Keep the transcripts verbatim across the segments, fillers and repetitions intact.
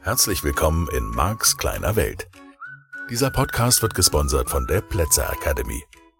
Herzlich willkommen in Marks kleiner Welt. Dieser Podcast wird gesponsert von der Plätzer Academy.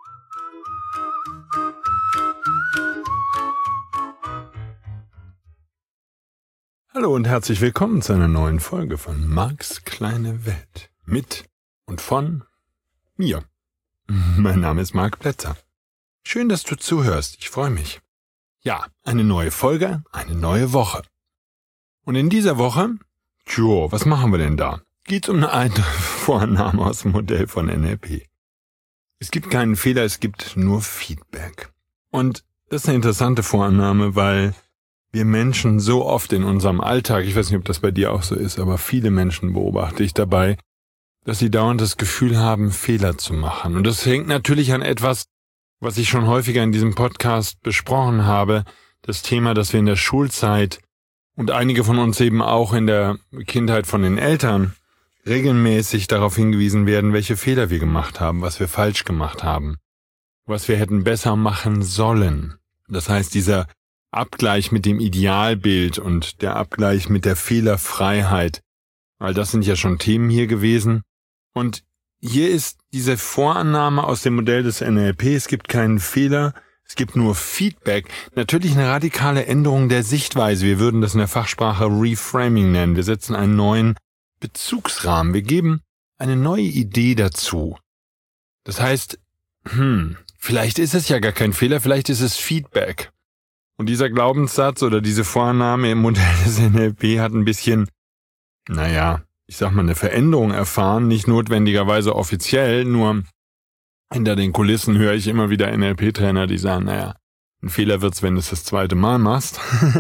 Hallo und herzlich willkommen zu einer neuen Folge von Marks kleine Welt. Mit und von mir. Mein Name ist Mark Plätzer. Schön, dass du zuhörst. Ich freue mich. Ja, eine neue Folge, eine neue Woche. Und in dieser Woche, tjo, was machen wir denn da? Geht's um eine alte Vorannahme aus dem Modell von N L P. Es gibt keinen Fehler, es gibt nur Feedback. Und das ist eine interessante Vorannahme, weil wir Menschen so oft in unserem Alltag, ich weiß nicht, ob das bei dir auch so ist, aber viele Menschen beobachte ich dabei, dass sie dauernd das Gefühl haben, Fehler zu machen. Und das hängt natürlich an etwas, was ich schon häufiger in diesem Podcast besprochen habe, das Thema, dass wir in der Schulzeit und einige von uns eben auch in der Kindheit von den Eltern regelmäßig darauf hingewiesen werden, welche Fehler wir gemacht haben, was wir falsch gemacht haben, was wir hätten besser machen sollen. Das heißt, dieser Abgleich mit dem Idealbild und der Abgleich mit der Fehlerfreiheit, all das sind ja schon Themen hier gewesen. Und hier ist diese Vorannahme aus dem Modell des N L P, es gibt keinen Fehler, es gibt nur Feedback. Natürlich eine radikale Änderung der Sichtweise. Wir würden das in der Fachsprache Reframing nennen. Wir setzen einen neuen Bezugsrahmen. Wir geben eine neue Idee dazu. Das heißt, hm, vielleicht ist es ja gar kein Fehler, vielleicht ist es Feedback. Und dieser Glaubenssatz oder diese Vorannahme im Modell des N L P hat ein bisschen, naja, ich sag mal, eine Veränderung erfahren, nicht notwendigerweise offiziell, nur hinter den Kulissen höre ich immer wieder N L P-Trainer, die sagen, naja, ein Fehler wird's, wenn du es das zweite Mal machst.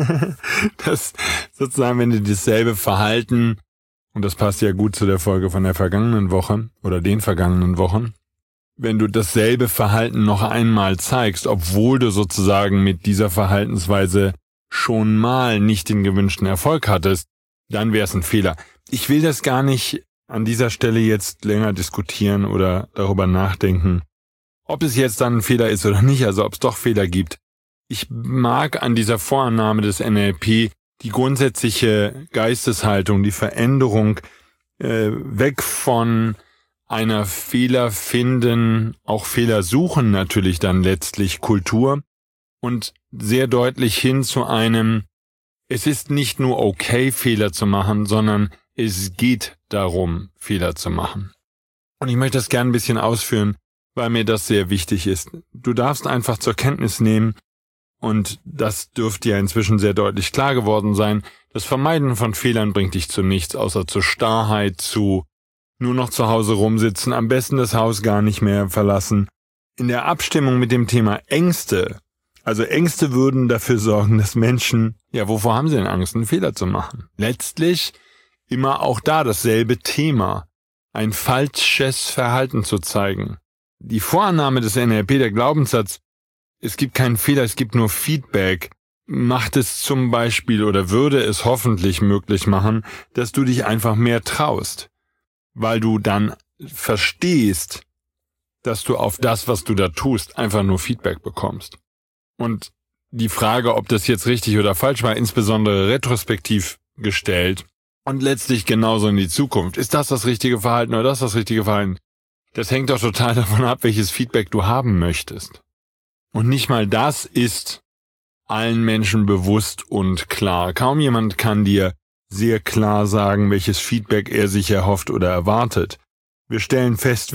Das sozusagen, wenn du dasselbe Verhalten, und das passt ja gut zu der Folge von der vergangenen Woche oder den vergangenen Wochen, wenn du dasselbe Verhalten noch einmal zeigst, obwohl du sozusagen mit dieser Verhaltensweise schon mal nicht den gewünschten Erfolg hattest, dann wäre es ein Fehler. Ich will das gar nicht an dieser Stelle jetzt länger diskutieren oder darüber nachdenken, ob es jetzt dann ein Fehler ist oder nicht, also ob es doch Fehler gibt. Ich mag an dieser Vorannahme des N L P die grundsätzliche Geisteshaltung, die Veränderung äh, weg von einer Fehler finden, auch Fehler suchen natürlich dann letztlich Kultur und sehr deutlich hin zu einem, es ist nicht nur okay, Fehler zu machen, sondern es geht darum, Fehler zu machen. Und ich möchte das gerne ein bisschen ausführen, weil mir das sehr wichtig ist. Du darfst einfach zur Kenntnis nehmen, und das dürfte ja inzwischen sehr deutlich klar geworden sein, das Vermeiden von Fehlern bringt dich zu nichts, außer zur Starrheit, zu nur noch zu Hause rumsitzen, am besten das Haus gar nicht mehr verlassen. In der Abstimmung mit dem Thema Ängste, also Ängste würden dafür sorgen, dass Menschen, ja, wovor haben sie denn Angst, einen Fehler zu machen? Letztlich immer auch da dasselbe Thema, ein falsches Verhalten zu zeigen. Die Vorannahme des N L P, der Glaubenssatz, es gibt keinen Fehler, es gibt nur Feedback, macht es zum Beispiel oder würde es hoffentlich möglich machen, dass du dich einfach mehr traust, weil du dann verstehst, dass du auf das, was du da tust, einfach nur Feedback bekommst. Und die Frage, ob das jetzt richtig oder falsch war, insbesondere retrospektiv gestellt und letztlich genauso in die Zukunft. Ist das das richtige Verhalten oder das das richtige Verhalten? Das hängt doch total davon ab, welches Feedback du haben möchtest. Und nicht mal das ist allen Menschen bewusst und klar. Kaum jemand kann dir sehr klar sagen, welches Feedback er sich erhofft oder erwartet. Wir stellen fest,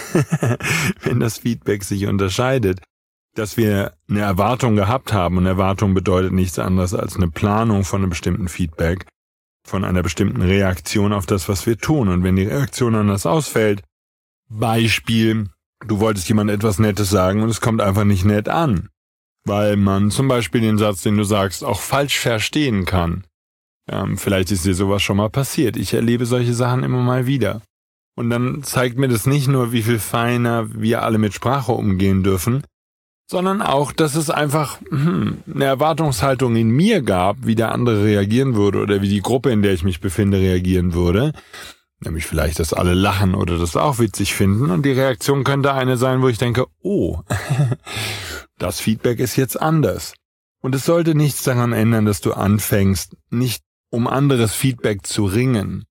wenn das Feedback sich unterscheidet, dass wir eine Erwartung gehabt haben. Und Erwartung bedeutet nichts anderes als eine Planung von einem bestimmten Feedback, von einer bestimmten Reaktion auf das, was wir tun. Und wenn die Reaktion anders ausfällt, Beispiel, du wolltest jemand etwas Nettes sagen und es kommt einfach nicht nett an, weil man zum Beispiel den Satz, den du sagst, auch falsch verstehen kann. Ähm, vielleicht ist dir sowas schon mal passiert. Ich erlebe solche Sachen immer mal wieder. Und dann zeigt mir das nicht nur, wie viel feiner wir alle mit Sprache umgehen dürfen, sondern auch, dass es einfach hm, eine Erwartungshaltung in mir gab, wie der andere reagieren würde oder wie die Gruppe, in der ich mich befinde, reagieren würde. Nämlich vielleicht, dass alle lachen oder das auch witzig finden. Und die Reaktion könnte eine sein, wo ich denke, oh, das Feedback ist jetzt anders. Und es sollte nichts daran ändern, dass du anfängst, nicht um anderes Feedback zu ringen,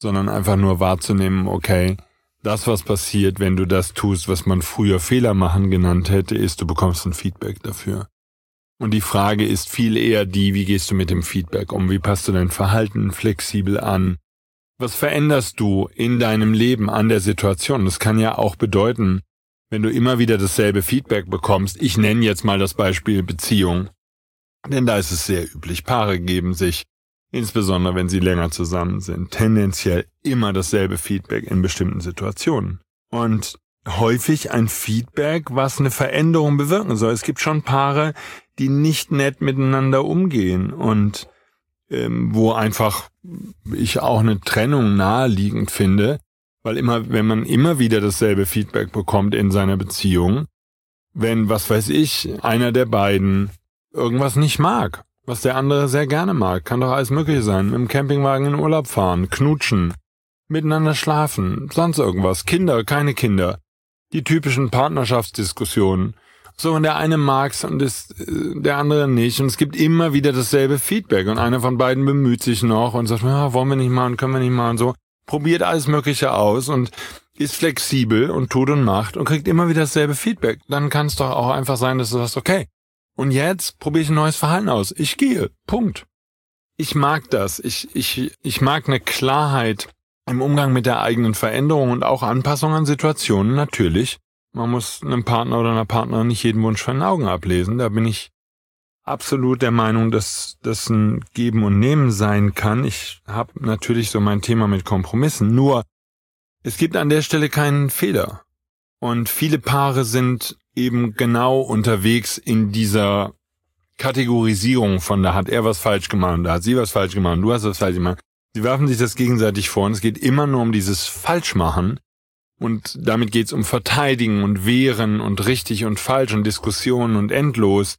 sondern einfach nur wahrzunehmen, okay, das, was passiert, wenn du das tust, was man früher Fehler machen genannt hätte, ist, du bekommst ein Feedback dafür. Und die Frage ist viel eher die, wie gehst du mit dem Feedback um? Wie passt du dein Verhalten flexibel an? Was veränderst du in deinem Leben an der Situation? Das kann ja auch bedeuten, wenn du immer wieder dasselbe Feedback bekommst. Ich nenne jetzt mal das Beispiel Beziehung. Denn da ist es sehr üblich. Paare geben sich, insbesondere wenn sie länger zusammen sind, tendenziell immer dasselbe Feedback in bestimmten Situationen. Und häufig ein Feedback, was eine Veränderung bewirken soll. Es gibt schon Paare, die nicht nett miteinander umgehen und ähm, wo einfach ich auch eine Trennung naheliegend finde, weil immer, wenn man immer wieder dasselbe Feedback bekommt in seiner Beziehung, wenn, was weiß ich, einer der beiden irgendwas nicht mag, was der andere sehr gerne mag, kann doch alles Mögliche sein, mit dem Campingwagen in Urlaub fahren, knutschen, miteinander schlafen, sonst irgendwas, Kinder, keine Kinder, die typischen Partnerschaftsdiskussionen. So, und der eine mag's und das, der andere nicht. Und es gibt immer wieder dasselbe Feedback. Und einer von beiden bemüht sich noch und sagt, ja, wollen wir nicht mal und können wir nicht mal und so. Probiert alles Mögliche aus und ist flexibel und tut und macht und kriegt immer wieder dasselbe Feedback. Dann kann es doch auch einfach sein, dass du sagst, okay, und jetzt probiere ich ein neues Verhalten aus. Ich gehe. Punkt. Ich mag das. Ich, ich, ich mag eine Klarheit im Umgang mit der eigenen Veränderung und auch Anpassung an Situationen, natürlich. Man muss einem Partner oder einer Partnerin nicht jeden Wunsch von den Augen ablesen. Da bin ich absolut der Meinung, dass das ein Geben und Nehmen sein kann. Ich habe natürlich so mein Thema mit Kompromissen. Nur, es gibt an der Stelle keinen Fehler. Und viele Paare sind eben genau unterwegs in dieser Kategorisierung von, da hat er was falsch gemacht, da hat sie was falsch gemacht, du hast was falsch gemacht. Sie werfen sich das gegenseitig vor und es geht immer nur um dieses Falschmachen. Und damit geht's um Verteidigen und Wehren und richtig und falsch und Diskussionen und endlos.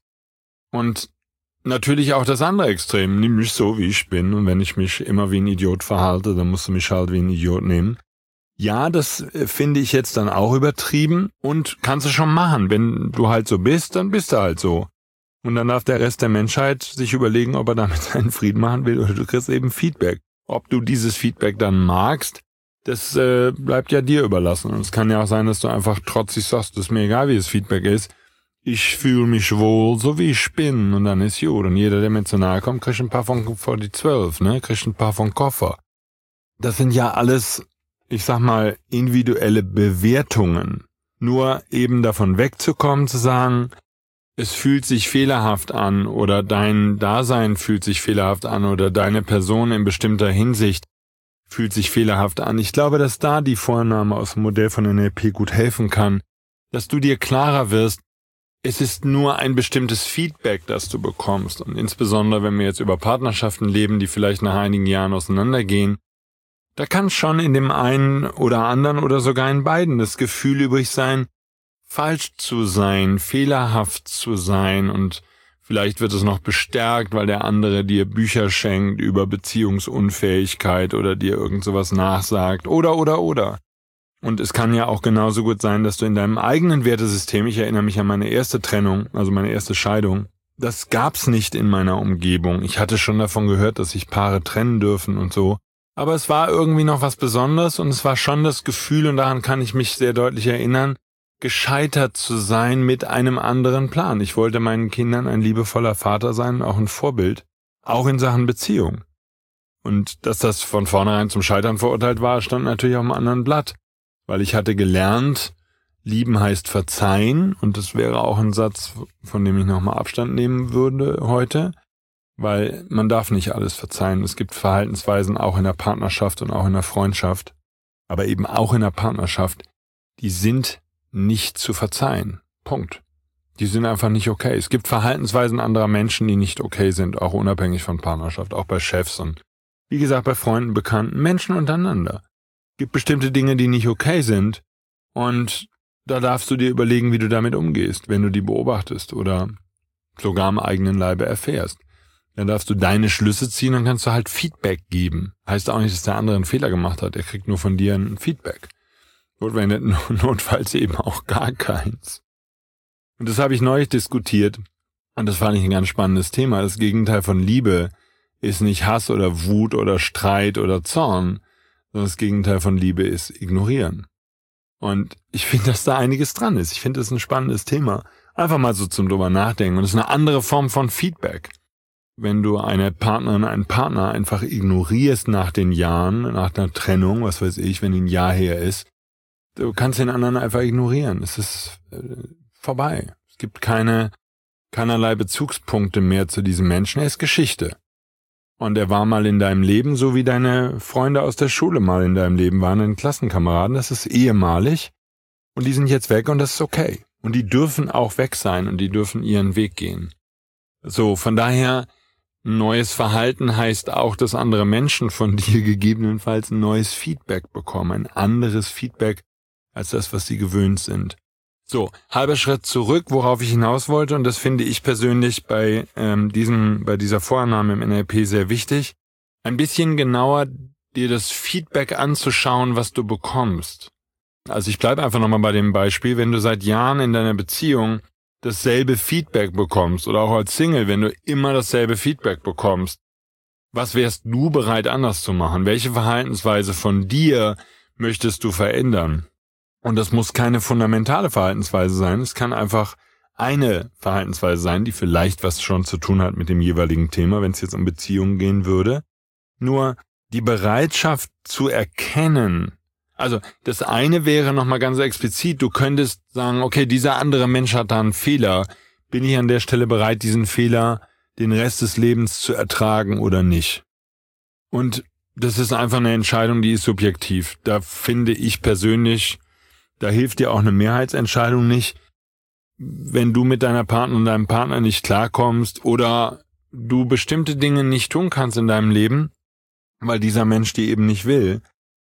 Und natürlich auch das andere Extrem. Nimm mich so, wie ich bin. Und wenn ich mich immer wie ein Idiot verhalte, dann musst du mich halt wie ein Idiot nehmen. Ja, das finde ich jetzt dann auch übertrieben und kannst du schon machen. Wenn du halt so bist, dann bist du halt so. Und dann darf der Rest der Menschheit sich überlegen, ob er damit seinen Frieden machen will oder du kriegst eben Feedback. Ob du dieses Feedback dann magst, das äh, bleibt ja dir überlassen. Und es kann ja auch sein, dass du einfach trotzig sagst, das ist mir egal, wie das Feedback ist. Ich fühle mich wohl, so wie ich bin. Und dann ist gut. Und jeder, der mir zu nahe kommt, kriegt ein paar von vor die zwölf, ne? Kriegt ein paar von Koffer. Das sind ja alles, ich sag mal, individuelle Bewertungen. Nur eben davon wegzukommen, zu sagen, es fühlt sich fehlerhaft an oder dein Dasein fühlt sich fehlerhaft an oder deine Person in bestimmter Hinsicht fühlt sich fehlerhaft an. Ich glaube, dass da die Vornahme aus dem Modell von N L P gut helfen kann, dass du dir klarer wirst, es ist nur ein bestimmtes Feedback, das du bekommst. Und insbesondere, wenn wir jetzt über Partnerschaften leben, die vielleicht nach einigen Jahren auseinandergehen, da kann schon in dem einen oder anderen oder sogar in beiden das Gefühl übrig sein, falsch zu sein, fehlerhaft zu sein und vielleicht wird es noch bestärkt, weil der andere dir Bücher schenkt über Beziehungsunfähigkeit oder dir irgend sowas nachsagt oder, oder, oder. Und es kann ja auch genauso gut sein, dass du in deinem eigenen Wertesystem, ich erinnere mich an meine erste Trennung, also meine erste Scheidung, das gab's nicht in meiner Umgebung. Ich hatte schon davon gehört, dass sich Paare trennen dürfen und so. Aber es war irgendwie noch was Besonderes und es war schon das Gefühl, und daran kann ich mich sehr deutlich erinnern, gescheitert zu sein mit einem anderen Plan. Ich wollte meinen Kindern ein liebevoller Vater sein, auch ein Vorbild, auch in Sachen Beziehung. Und dass das von vornherein zum Scheitern verurteilt war, stand natürlich auf einem anderen Blatt, weil ich hatte gelernt, lieben heißt verzeihen, und das wäre auch ein Satz, von dem ich nochmal Abstand nehmen würde heute, weil man darf nicht alles verzeihen. Es gibt Verhaltensweisen auch in der Partnerschaft und auch in der Freundschaft, aber eben auch in der Partnerschaft, die sind nicht zu verzeihen. Punkt. Die sind einfach nicht okay. Es gibt Verhaltensweisen anderer Menschen, die nicht okay sind, auch unabhängig von Partnerschaft, auch bei Chefs und, wie gesagt, bei Freunden, Bekannten, Menschen untereinander. Es gibt bestimmte Dinge, die nicht okay sind und da darfst du dir überlegen, wie du damit umgehst, wenn du die beobachtest oder sogar am eigenen Leibe erfährst. Dann darfst du deine Schlüsse ziehen und kannst du halt Feedback geben. Heißt auch nicht, dass der andere einen Fehler gemacht hat. Er kriegt nur von dir ein Feedback. Notfalls eben auch gar keins. Und das habe ich neulich diskutiert und das fand ich ein ganz spannendes Thema. Das Gegenteil von Liebe ist nicht Hass oder Wut oder Streit oder Zorn, Das Gegenteil von Liebe ist ignorieren. Und ich finde, dass da einiges dran ist. Ich finde, das ist ein spannendes Thema. Einfach mal so zum drüber nachdenken. Und es ist eine andere Form von Feedback. Wenn du eine Partnerin, einen Partner einfach ignorierst nach den Jahren, nach einer Trennung, was weiß ich, wenn ein Jahr her ist, du kannst den anderen einfach ignorieren. Es ist äh, vorbei. Es gibt keine, keinerlei Bezugspunkte mehr zu diesem Menschen. Er ist Geschichte. Und er war mal in deinem Leben, so wie deine Freunde aus der Schule mal in deinem Leben waren, deine Klassenkameraden. Das ist ehemalig. Und die sind jetzt weg und das ist okay. Und die dürfen auch weg sein und die dürfen ihren Weg gehen. So, von daher, neues Verhalten heißt auch, dass andere Menschen von dir gegebenenfalls ein neues Feedback bekommen. Ein anderes Feedback als das, was sie gewöhnt sind. So, halber Schritt zurück, worauf ich hinaus wollte, und das finde ich persönlich bei ähm, diesem, bei dieser Vorannahme im N L P sehr wichtig, ein bisschen genauer dir das Feedback anzuschauen, was du bekommst. Also ich bleibe einfach nochmal bei dem Beispiel, wenn du seit Jahren in deiner Beziehung dasselbe Feedback bekommst oder auch als Single, wenn du immer dasselbe Feedback bekommst, was wärst du bereit anders zu machen? Welche Verhaltensweise von dir möchtest du verändern? Und das muss keine fundamentale Verhaltensweise sein, es kann einfach eine Verhaltensweise sein, die vielleicht was schon zu tun hat mit dem jeweiligen Thema, wenn es jetzt um Beziehungen gehen würde. Nur die Bereitschaft zu erkennen, also das eine wäre nochmal ganz explizit, du könntest sagen, okay, dieser andere Mensch hat da einen Fehler, bin ich an der Stelle bereit, diesen Fehler den Rest des Lebens zu ertragen oder nicht? Und das ist einfach eine Entscheidung, die ist subjektiv. Da finde ich persönlich, da hilft dir auch eine Mehrheitsentscheidung nicht, wenn du mit deiner Partnerin und deinem Partner nicht klarkommst oder du bestimmte Dinge nicht tun kannst in deinem Leben, weil dieser Mensch die eben nicht will,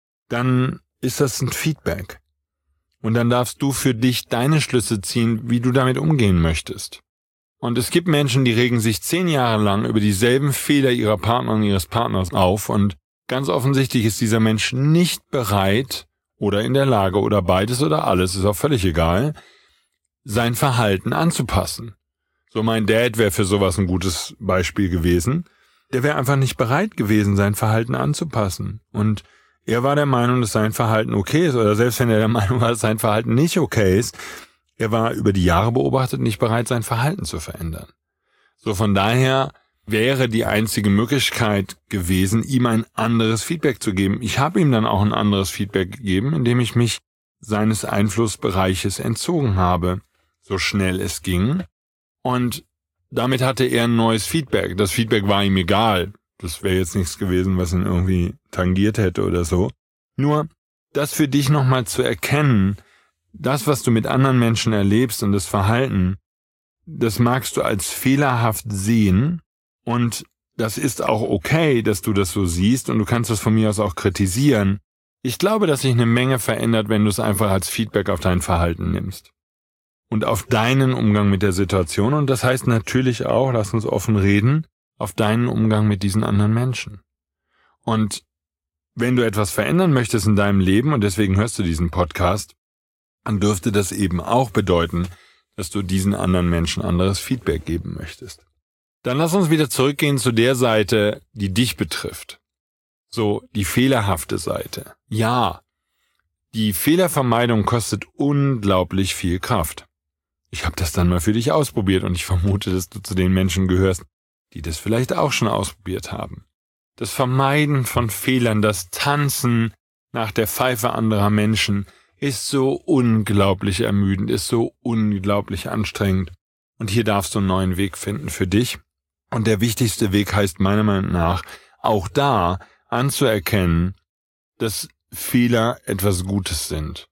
dann ist das ein Feedback. Und dann darfst du für dich deine Schlüsse ziehen, wie du damit umgehen möchtest. Und es gibt Menschen, die regen sich zehn Jahre lang über dieselben Fehler ihrer Partnerin, ihres Partners auf und ganz offensichtlich ist dieser Mensch nicht bereit oder in der Lage oder beides oder alles, ist auch völlig egal, sein Verhalten anzupassen. So mein Dad wäre für sowas ein gutes Beispiel gewesen. Der wäre einfach nicht bereit gewesen, sein Verhalten anzupassen. Und er war der Meinung, dass sein Verhalten okay ist, oder selbst wenn er der Meinung war, dass sein Verhalten nicht okay ist, er war über die Jahre beobachtet nicht bereit, sein Verhalten zu verändern. So von daher wäre die einzige Möglichkeit gewesen, ihm ein anderes Feedback zu geben. Ich habe ihm dann auch ein anderes Feedback gegeben, indem ich mich seines Einflussbereiches entzogen habe, so schnell es ging. Und damit hatte er ein neues Feedback. Das Feedback war ihm egal. Das wäre jetzt nichts gewesen, was ihn irgendwie tangiert hätte oder so. Nur, das für dich nochmal zu erkennen, das, was du mit anderen Menschen erlebst und das Verhalten, das magst du als fehlerhaft sehen und das ist auch okay, dass du das so siehst und du kannst das von mir aus auch kritisieren. Ich glaube, dass sich eine Menge verändert, wenn du es einfach als Feedback auf dein Verhalten nimmst. Und auf deinen Umgang mit der Situation und das heißt natürlich auch, lass uns offen reden, auf deinen Umgang mit diesen anderen Menschen. Und wenn du etwas verändern möchtest in deinem Leben und deswegen hörst du diesen Podcast, dann dürfte das eben auch bedeuten, dass du diesen anderen Menschen anderes Feedback geben möchtest. Dann lass uns wieder zurückgehen zu der Seite, die dich betrifft. So, die fehlerhafte Seite. Ja, die Fehlervermeidung kostet unglaublich viel Kraft. Ich habe das dann mal für dich ausprobiert und ich vermute, dass du zu den Menschen gehörst, die das vielleicht auch schon ausprobiert haben. Das Vermeiden von Fehlern, das Tanzen nach der Pfeife anderer Menschen ist so unglaublich ermüdend, ist so unglaublich anstrengend. Und hier darfst du einen neuen Weg finden für dich. Und der wichtigste Weg heißt meiner Meinung nach, auch da anzuerkennen, dass Fehler etwas Gutes sind.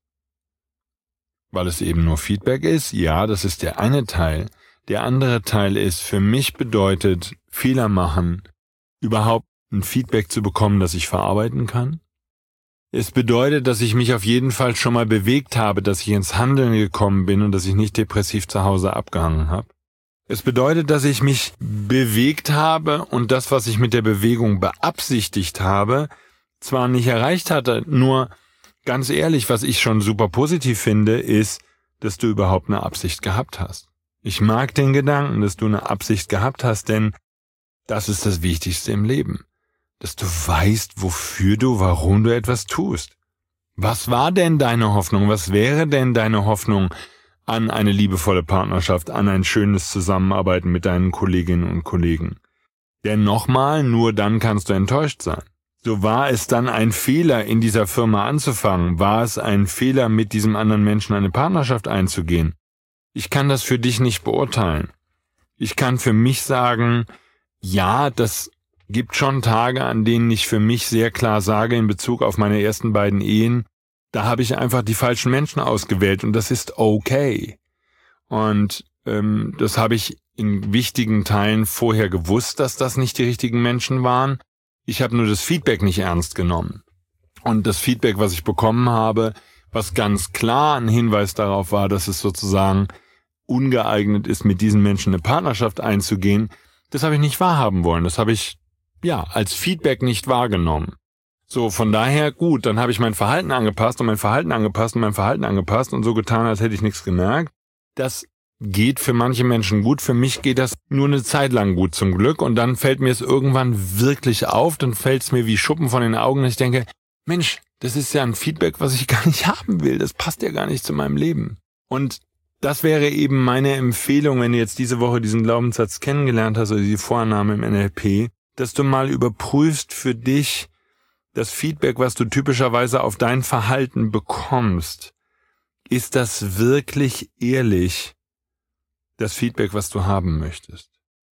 Weil es eben nur Feedback ist, ja, das ist der eine Teil. Der andere Teil ist, für mich bedeutet Fehler machen, überhaupt ein Feedback zu bekommen, das ich verarbeiten kann. Es bedeutet, dass ich mich auf jeden Fall schon mal bewegt habe, dass ich ins Handeln gekommen bin und dass ich nicht depressiv zu Hause abgehangen habe. Es bedeutet, dass ich mich bewegt habe und das, was ich mit der Bewegung beabsichtigt habe, zwar nicht erreicht hatte, nur ganz ehrlich, was ich schon super positiv finde, ist, dass du überhaupt eine Absicht gehabt hast. Ich mag den Gedanken, dass du eine Absicht gehabt hast, denn das ist das Wichtigste im Leben. dass du weißt, wofür du, warum du etwas tust. Was war denn deine Hoffnung? Was wäre denn deine Hoffnung an eine liebevolle Partnerschaft, an ein schönes Zusammenarbeiten mit deinen Kolleginnen und Kollegen? Denn nochmal, nur dann kannst du enttäuscht sein. So, war es dann ein Fehler, in dieser Firma anzufangen? War es ein Fehler, mit diesem anderen Menschen eine Partnerschaft einzugehen? Ich kann das für dich nicht beurteilen. Ich kann für mich sagen, ja, das gibt schon Tage, an denen ich für mich sehr klar sage, in Bezug auf meine ersten beiden Ehen, da habe ich einfach die falschen Menschen ausgewählt und das ist okay. Und ähm, das habe ich in wichtigen Teilen vorher gewusst, dass das nicht die richtigen Menschen waren. Ich habe nur das Feedback nicht ernst genommen. Und das Feedback, was ich bekommen habe, was ganz klar ein Hinweis darauf war, dass es sozusagen ungeeignet ist, mit diesen Menschen eine Partnerschaft einzugehen, das habe ich nicht wahrhaben wollen. Das habe ich, ja, als Feedback nicht wahrgenommen. So, von daher, gut, dann habe ich mein Verhalten angepasst und mein Verhalten angepasst und mein Verhalten angepasst und so getan, als hätte ich nichts gemerkt. Das geht für manche Menschen gut, für mich geht das nur eine Zeit lang gut zum Glück und dann fällt mir es irgendwann wirklich auf, dann fällt es mir wie Schuppen von den Augen und ich denke, Mensch, das ist ja ein Feedback, was ich gar nicht haben will, das passt ja gar nicht zu meinem Leben. Und das wäre eben meine Empfehlung, wenn du jetzt diese Woche diesen Glaubenssatz kennengelernt hast oder die Vorannahme im N L P, dass du mal überprüfst für dich das Feedback, was du typischerweise auf dein Verhalten bekommst. Ist das wirklich ehrlich? Das Feedback, was du haben möchtest.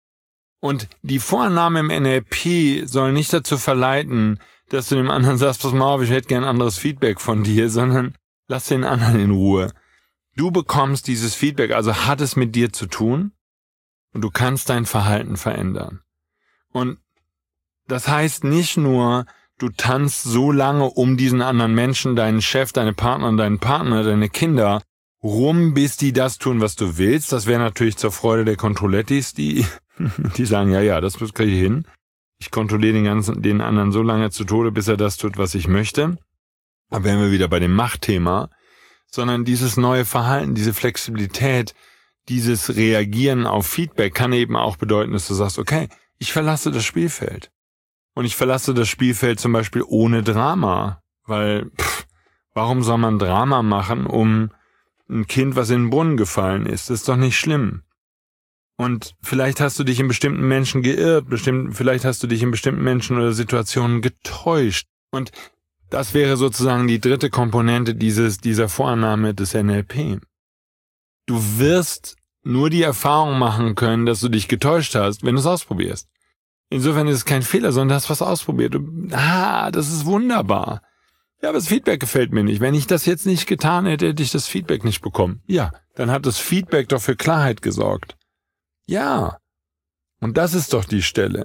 Und die Vorannahme im N L P soll nicht dazu verleiten, dass du dem anderen sagst, pass mal auf, ich hätte gern anderes Feedback von dir, sondern lass den anderen in Ruhe. Du bekommst dieses Feedback, also hat es mit dir zu tun und du kannst dein Verhalten verändern. Und das heißt nicht nur, du tanzt so lange um diesen anderen Menschen, deinen Chef, deine Partnerin, deinen Partner, deine Kinder, rum, bis die das tun, was du willst. Das wäre natürlich zur Freude der Controlettis, die die sagen, ja, ja, das kriege ich hin. Ich kontrolliere den ganzen, den anderen so lange zu Tode, bis er das tut, was ich möchte. Da wären wir wieder bei dem Machtthema. Sondern dieses neue Verhalten, diese Flexibilität, dieses Reagieren auf Feedback kann eben auch bedeuten, dass du sagst, okay, ich verlasse das Spielfeld. Und ich verlasse das Spielfeld zum Beispiel ohne Drama. Weil, pff, warum soll man Drama machen, um ein Kind, was in den Brunnen gefallen ist? Das ist doch nicht schlimm. Und vielleicht hast du dich in bestimmten Menschen geirrt, bestimmt, vielleicht hast du dich in bestimmten Menschen oder Situationen getäuscht. Und das wäre sozusagen die dritte Komponente dieses, dieser Vorannahme des N L P. Du wirst nur die Erfahrung machen können, dass du dich getäuscht hast, wenn du es ausprobierst. Insofern ist es kein Fehler, sondern du hast was ausprobiert. Du, ah, das ist wunderbar. Ja, aber das Feedback gefällt mir nicht. Wenn ich das jetzt nicht getan hätte, hätte ich das Feedback nicht bekommen. Ja, dann hat das Feedback doch für Klarheit gesorgt. Ja, und das ist doch die Stelle.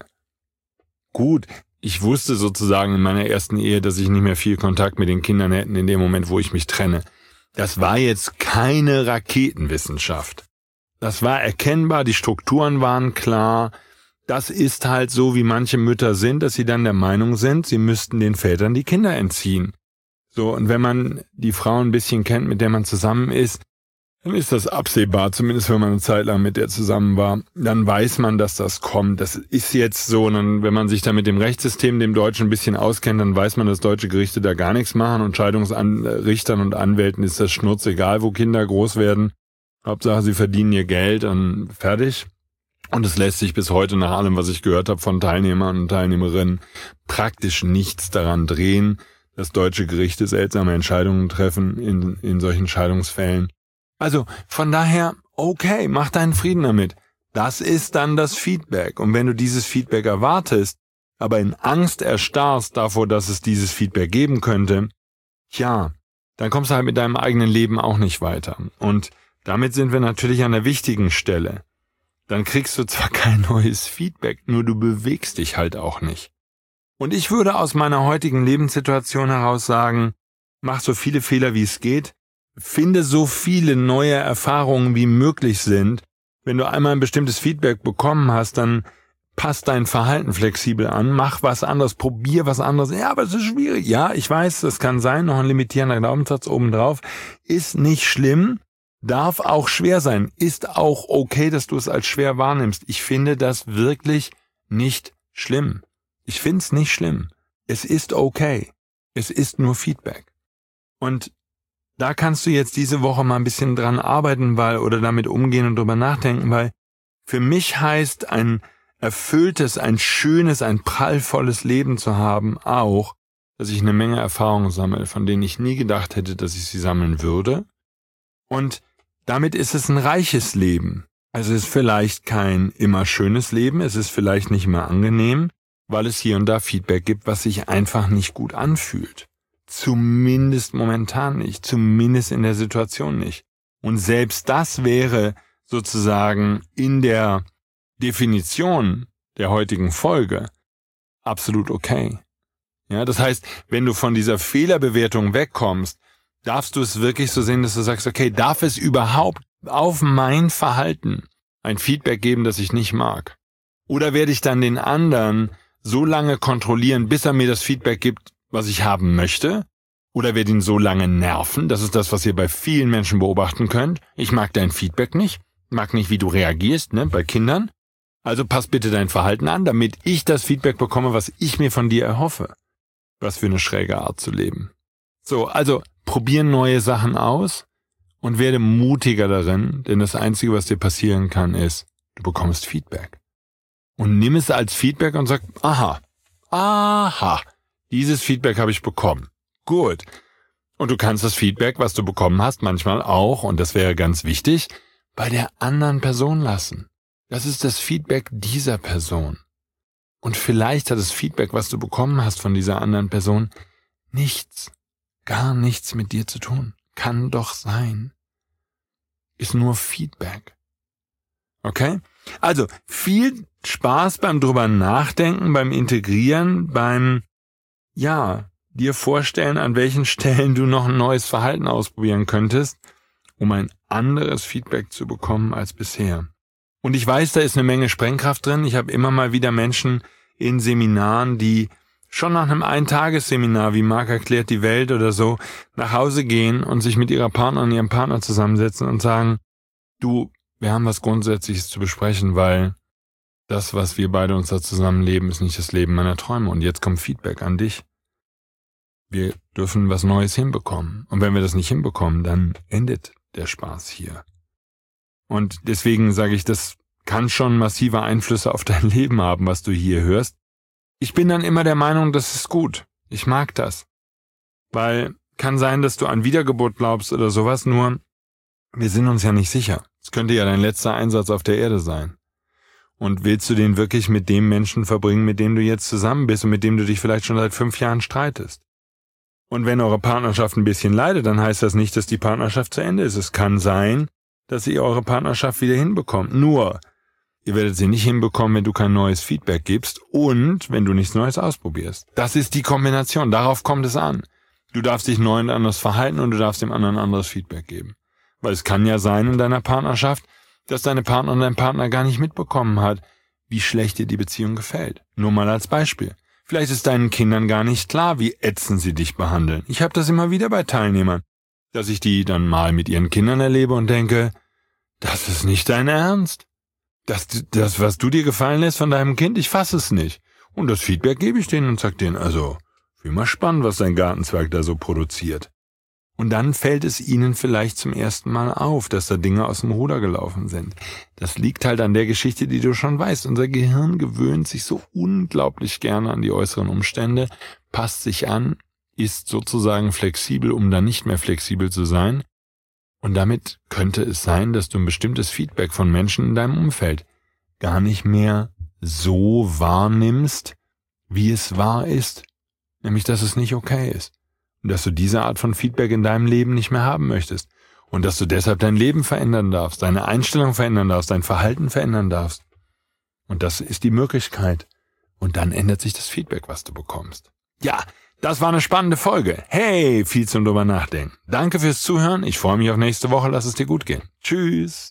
Gut, ich wusste sozusagen in meiner ersten Ehe, dass ich nicht mehr viel Kontakt mit den Kindern hätte in dem Moment, wo ich mich trenne. Das war jetzt keine Raketenwissenschaft. Das war erkennbar, die Strukturen waren klar. Das ist halt so, wie manche Mütter sind, dass sie dann der Meinung sind, sie müssten den Vätern die Kinder entziehen. So, und wenn man die Frau ein bisschen kennt, mit der man zusammen ist, dann ist das absehbar, zumindest wenn man eine Zeit lang mit der zusammen war. Dann weiß man, dass das kommt. Das ist jetzt so, und dann, wenn man sich da mit dem Rechtssystem, dem Deutschen, ein bisschen auskennt, dann weiß man, dass deutsche Gerichte da gar nichts machen und Scheidungsrichtern und Anwälten ist das Schnurz egal, wo Kinder groß werden. Hauptsache, sie verdienen ihr Geld und fertig. Und es lässt sich bis heute, nach allem, was ich gehört habe von Teilnehmern und Teilnehmerinnen, praktisch nichts daran drehen, dass deutsche Gerichte seltsame Entscheidungen treffen in, in solchen Scheidungsfällen. Also, von daher, okay, mach deinen Frieden damit. Das ist dann das Feedback. Und wenn du dieses Feedback erwartest, aber in Angst erstarrst davor, dass es dieses Feedback geben könnte, tja, dann kommst du halt mit deinem eigenen Leben auch nicht weiter. Und damit sind wir natürlich an der wichtigen Stelle. Dann kriegst du zwar kein neues Feedback, nur du bewegst dich halt auch nicht. Und ich würde aus meiner heutigen Lebenssituation heraus sagen, mach so viele Fehler, wie es geht, finde so viele neue Erfahrungen, wie möglich sind. Wenn du einmal ein bestimmtes Feedback bekommen hast, dann passt dein Verhalten flexibel an, mach was anderes, probier was anderes. Ja, aber es ist schwierig. Ja, ich weiß, das kann sein, noch ein limitierender Glaubenssatz obendrauf. Ist nicht schlimm, darf auch schwer sein, ist auch okay, dass du es als schwer wahrnimmst. Ich finde das wirklich nicht schlimm. Ich find's nicht schlimm. Es ist okay. Es ist nur Feedback. Und da kannst du jetzt diese Woche mal ein bisschen dran arbeiten, weil, oder damit umgehen und drüber nachdenken, weil für mich heißt ein erfülltes, ein schönes, ein prallvolles Leben zu haben auch, dass ich eine Menge Erfahrungen sammle, von denen ich nie gedacht hätte, dass ich sie sammeln würde. Und damit ist es ein reiches Leben. Also es ist vielleicht kein immer schönes Leben, es ist vielleicht nicht immer angenehm, weil es hier und da Feedback gibt, was sich einfach nicht gut anfühlt. Zumindest momentan nicht, zumindest in der Situation nicht. Und selbst das wäre sozusagen in der Definition der heutigen Folge absolut okay. Ja, das heißt, wenn du von dieser Fehlerbewertung wegkommst, darfst du es wirklich so sehen, dass du sagst, okay, darf es überhaupt auf mein Verhalten ein Feedback geben, das ich nicht mag? Oder werde ich dann den anderen so lange kontrollieren, bis er mir das Feedback gibt, was ich haben möchte? Oder werde ihn so lange nerven? Das ist das, was ihr bei vielen Menschen beobachten könnt. Ich mag dein Feedback nicht, mag nicht, wie du reagierst, ne, bei Kindern. Also pass bitte dein Verhalten an, damit ich das Feedback bekomme, was ich mir von dir erhoffe. Was für eine schräge Art zu leben. So, also probier neue Sachen aus und werde mutiger darin, denn das Einzige, was dir passieren kann, ist, du bekommst Feedback. Und nimm es als Feedback und sag, aha, aha, dieses Feedback habe ich bekommen. Gut. Und du kannst das Feedback, was du bekommen hast, manchmal auch, und das wäre ganz wichtig, bei der anderen Person lassen. Das ist das Feedback dieser Person. Und vielleicht hat das Feedback, was du bekommen hast von dieser anderen Person, nichts, gar nichts mit dir zu tun. Kann doch sein. Ist nur Feedback. Okay? Also, viel Spaß beim drüber nachdenken, beim Integrieren, beim, ja, dir vorstellen, an welchen Stellen du noch ein neues Verhalten ausprobieren könntest, um ein anderes Feedback zu bekommen als bisher. Und ich weiß, da ist eine Menge Sprengkraft drin. Ich habe immer mal wieder Menschen in Seminaren, die schon nach einem Eintagesseminar, wie Marc erklärt die Welt oder so, nach Hause gehen und sich mit ihrer Partnerin, ihrem Partner zusammensetzen und sagen, du, wir haben was Grundsätzliches zu besprechen, weil das, was wir beide uns da zusammenleben, ist nicht das Leben meiner Träume. Und jetzt kommt Feedback an dich. Wir dürfen was Neues hinbekommen. Und wenn wir das nicht hinbekommen, dann endet der Spaß hier. Und deswegen sage ich, das kann schon massive Einflüsse auf dein Leben haben, was du hier hörst. Ich bin dann immer der Meinung, das ist gut. Ich mag das. Weil kann sein, dass du an Wiedergeburt glaubst oder sowas, nur wir sind uns ja nicht sicher. Es könnte ja dein letzter Einsatz auf der Erde sein. Und willst du den wirklich mit dem Menschen verbringen, mit dem du jetzt zusammen bist und mit dem du dich vielleicht schon seit fünf Jahren streitest? Und wenn eure Partnerschaft ein bisschen leidet, dann heißt das nicht, dass die Partnerschaft zu Ende ist. Es kann sein, dass ihr eure Partnerschaft wieder hinbekommt. Nur, ihr werdet sie nicht hinbekommen, wenn du kein neues Feedback gibst und wenn du nichts Neues ausprobierst. Das ist die Kombination. Darauf kommt es an. Du darfst dich neu und anders verhalten und du darfst dem anderen anderes Feedback geben. Weil es kann ja sein in deiner Partnerschaft, dass deine Partnerin dein Partner gar nicht mitbekommen hat, wie schlecht dir die Beziehung gefällt. Nur mal als Beispiel. Vielleicht ist deinen Kindern gar nicht klar, wie ätzend sie dich behandeln. Ich habe das immer wieder bei Teilnehmern, dass ich die dann mal mit ihren Kindern erlebe und denke, das ist nicht dein Ernst. Das, das, was du dir gefallen lässt von deinem Kind, ich fasse es nicht. Und das Feedback gebe ich denen und sag denen, also, wie mal spannend, was dein Gartenzwerg da so produziert. Und dann fällt es ihnen vielleicht zum ersten Mal auf, dass da Dinge aus dem Ruder gelaufen sind. Das liegt halt an der Geschichte, die du schon weißt. Unser Gehirn gewöhnt sich so unglaublich gerne an die äußeren Umstände, passt sich an, ist sozusagen flexibel, um dann nicht mehr flexibel zu sein. Und damit könnte es sein, dass du ein bestimmtes Feedback von Menschen in deinem Umfeld gar nicht mehr so wahrnimmst, wie es wahr ist. Nämlich, dass es nicht okay ist. Und dass du diese Art von Feedback in deinem Leben nicht mehr haben möchtest. Und dass du deshalb dein Leben verändern darfst, deine Einstellung verändern darfst, dein Verhalten verändern darfst. Und das ist die Möglichkeit. Und dann ändert sich das Feedback, was du bekommst. Ja, das war eine spannende Folge. Hey, viel zum drüber nachdenken. Danke fürs Zuhören. Ich freue mich auf nächste Woche. Lass es dir gut gehen. Tschüss.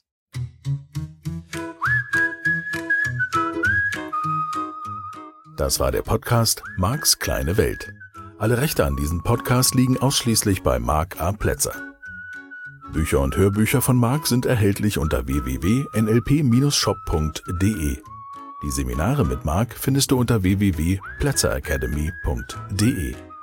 Das war der Podcast Marcs kleine Welt. Alle Rechte an diesem Podcast liegen ausschließlich bei Marc A. Plätzer. Bücher und Hörbücher von Marc sind erhältlich unter w w w punkt n l p Bindestrich shop punkt d e. Die Seminare mit Marc findest du unter w w w punkt plätzer academy punkt d e.